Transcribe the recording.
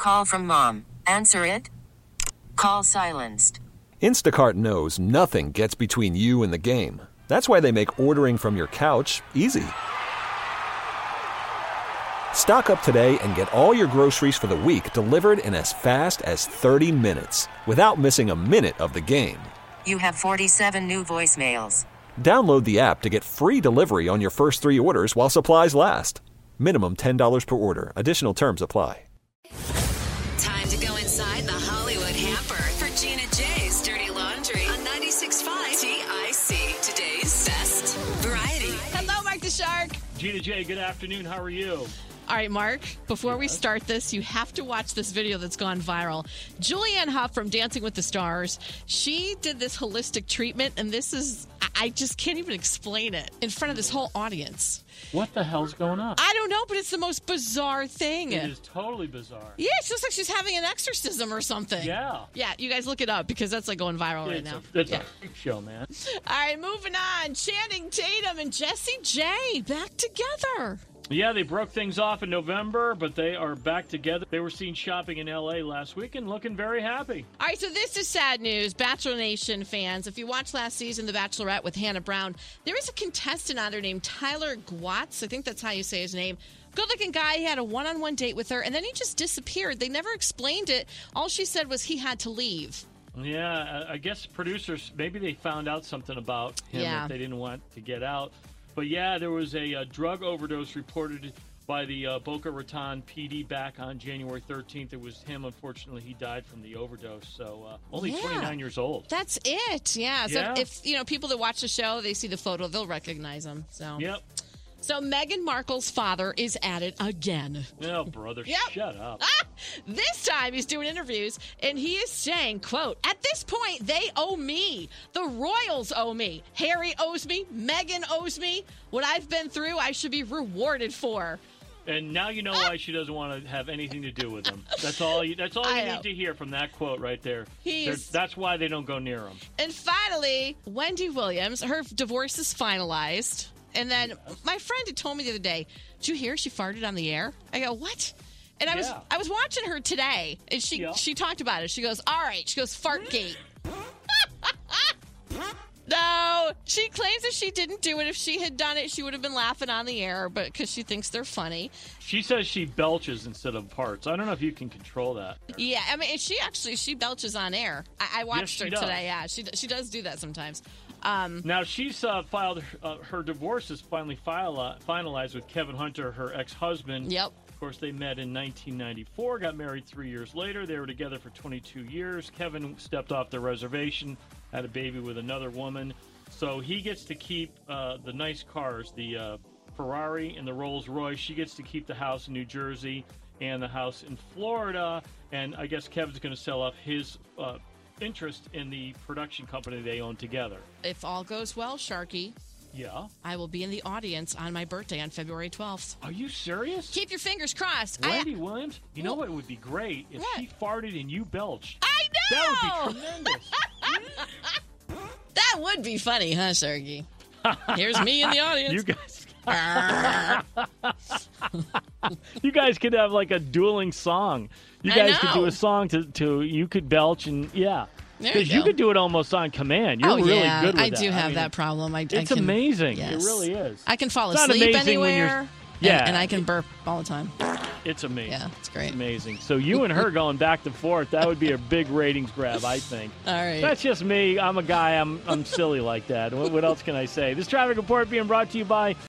Call from mom. Answer it. Call silenced. Instacart knows nothing gets between you and the game. That's why they make ordering from your couch easy. Stock up today and get all your groceries for the week delivered in as fast as 30 minutes without missing a minute of the game. You have 47 new voicemails. Download the app to get free delivery on your first 3 orders while supplies last. Minimum $10 per order. Additional terms apply. Time to go inside the Hollywood hamper for Gina J's Dirty Laundry on 96.5 TIC. Today's best variety. Hello, Mark the Shark. Gina J, good afternoon. How are you? All right, Mark, before we start this, you have to watch this video that's gone viral. Julianne Hough from Dancing with the Stars, she did this holistic treatment, and this is, I just can't even explain it in front of this whole audience. What the hell's going on? I don't know, but it's the most bizarre thing. It is totally bizarre. Yeah, it looks like she's having an exorcism or something. Yeah. Yeah, you guys look it up because that's like going viral right now. It's a freak show, man. All right, moving on. Channing Tatum and Jessie J back together. Yeah, they broke things off in November, but they are back together. They were seen shopping in L.A. last week and looking very happy. All right, so this is sad news. Bachelor Nation fans, if you watched last season, The Bachelorette with Hannah Brown, there is a contestant on there named Tyler Gwatz. I think that's how you say his name. Good-looking guy. He had a one-on-one date with her, and then he just disappeared. They never explained it. All she said was he had to leave. Yeah, I guess producers, maybe they found out something about him that they didn't want to get out. But yeah, there was a drug overdose reported by the Boca Raton PD back on January 13th. It was him. Unfortunately, he died from the overdose. So only 29 years old. That's it. Yeah. So if people that watch the show, they see the photo, they'll recognize him. So yep. So Meghan Markle's father is at it again. Oh, brother, shut up. This time he's doing interviews, and he is saying, quote, "At this point, they owe me. The royals owe me. Harry owes me. Meghan owes me. What I've been through, I should be rewarded for." And now you know why she doesn't want to have anything to do with him. That's all you need to hear from that quote right there. That's why they don't go near him. And finally, Wendy Williams, her divorce is finalized. And then my friend had told me the other day, "Did you hear she farted on the air?" I go, "What?" And I was watching her today, and she talked about it. She goes, "All right." She goes, "Fartgate." No, she claims that she didn't do it. If she had done it, she would have been laughing on the air, but because she thinks they're funny. She says she belches instead of farts. I don't know if you can control that. Yeah, I mean, she belches on air. I watched her today. Yeah, she does do that sometimes. Now, she's filed her divorce is finally finalized with Kevin Hunter, her ex-husband. Yep. Of course, they met in 1994, got married 3 years later. They were together for 22 years. Kevin stepped off the reservation, had a baby with another woman. So he gets to keep the nice cars, the Ferrari and the Rolls Royce. She gets to keep the house in New Jersey and the house in Florida. And I guess Kevin's going to sell off his interest in the production company they own together. If all goes well, Sharky, I will be in the audience on my birthday on February 12th. Are you serious? Keep your fingers crossed. Wendy Williams, you know what would be great? If she farted and you belched. I know! That would be tremendous. That would be funny, huh, Sharky? Here's me in the audience. You guys could have like a dueling song. You guys could do a song to you could belch and because you could do it almost on command. You're really good with that. I do have that problem. It's amazing. Yes. It really is. I can fall asleep anywhere. And I can burp all the time. It's amazing. Yeah, it's great. It's amazing. So you and her going back and forth, that would be a big ratings grab, I think. All right. That's just me. I'm a guy. I'm silly like that. What else can I say? This traffic report being brought to you by